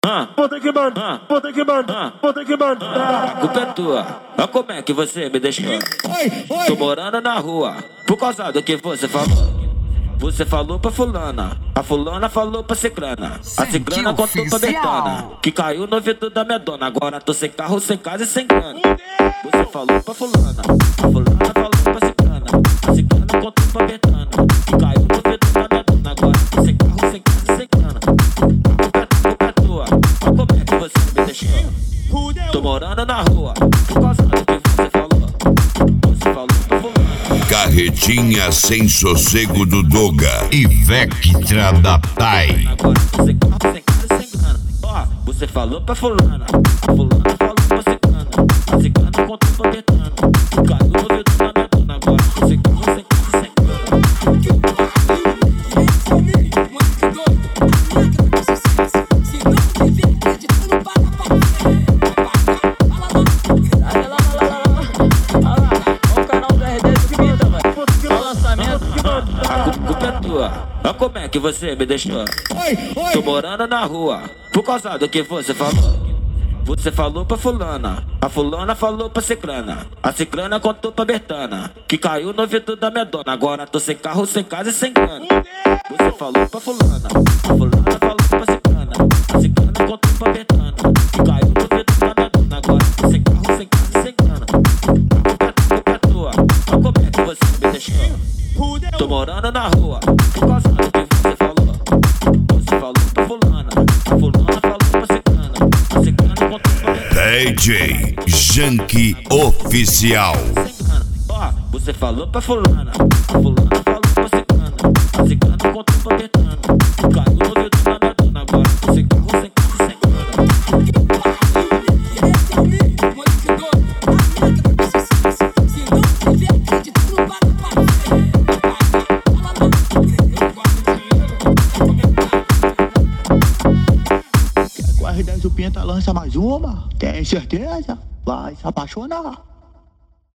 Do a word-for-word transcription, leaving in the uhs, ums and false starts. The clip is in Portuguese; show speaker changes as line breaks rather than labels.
Ah, vou ter que mandar, vou ter que mandar, vou ter que mandar. A culpa é tua. Olha como é que você me deixou. Tô morando na rua por causa do que você falou. Você falou pra fulana, a fulana falou pra ciclana, a ciclana contou pra Betana, que caiu no ouvido da minha dona. Agora tô sem carro, sem casa e sem grana. Você falou pra fulana, a fulana falou pra ciclana, a ciclana contou pra Betana, que caiu no ouvido da minha dona. Agora tô sem carro, sem casa e sem grana. A culpa é tua, olha como é que você me deixou. Tô morando na rua por causa do que você falou. Você falou pra fulana.
Carretinha sem sossego do Doga e Vectra da Tai.
Agora você carro sem cara e sem grana. Ó, você falou pra fulana, a fulana falou pra ciclana, a ciclana contou pra Betana, caiu no ouvido da minha dona. Agora você carro sem cara e sem grana. A culpa é tua, olha como é que você me deixou. Tô morando na rua por causa do que você falou. Você falou pra fulana, a fulana falou pra ciclana, a ciclana contou pra Betana, que caiu no ouvido da minha dona. Agora tô sem carro, sem casa e sem grana. Você falou pra fulana, a fulana falou pra ciclana, a ciclana contou pra Betana, que caiu no ouvido da minha dona. Agora tô sem carro, sem casa e sem grana. A culpa é tua, olha como é que você me deixou. Tô morando na rua por causa do que você falou. Você falou pra fulana, a fulana falou pra ciclana, a ciclana contou pra Betana.
D J Junkie Oficial.
Ó, você falou pra fulana, a fulana falou pra ciclana, a ciclana contou pra Betana, caiu no ouvido da minha dona. Agora você carro sem casa sem grana.
R dez o Pinta lança mais uma, tem certeza? Vai se apaixonar.